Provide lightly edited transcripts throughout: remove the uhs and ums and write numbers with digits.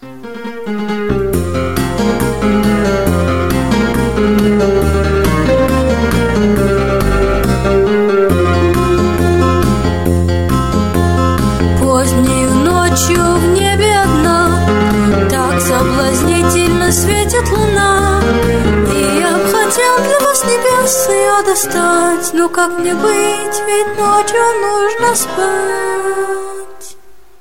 Позднею ночью в небе одна так соблазнительно светит луна, и я б хотел для вас небес ее достать, но как мне быть, ведь ночью нужно спать.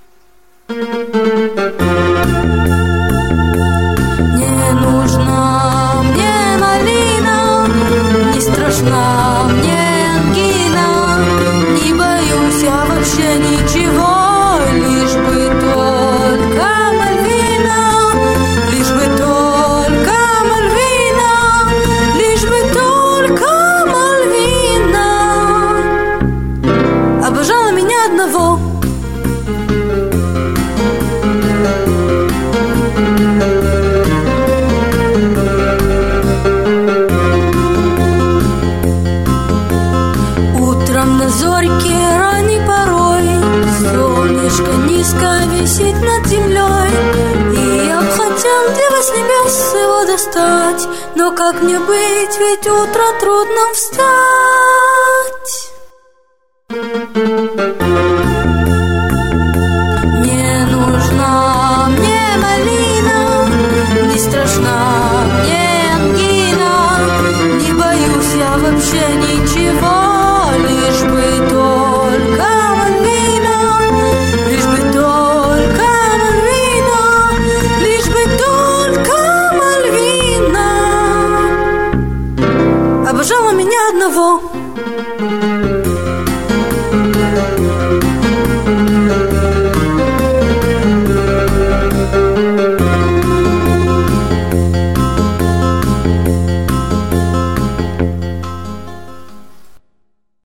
Не нужна мне малина, не страшна мне ангина, не боюсь я вообще ничего, лишь бы только Мальвина, лишь бы только Мальвина, лишь бы только Мальвина обожала меня одного. Утром на зорьке ранней порой солнышко низко висит над землей, и я б хотел для вас небес его достать, но как мне быть, ведь утро трудно встать.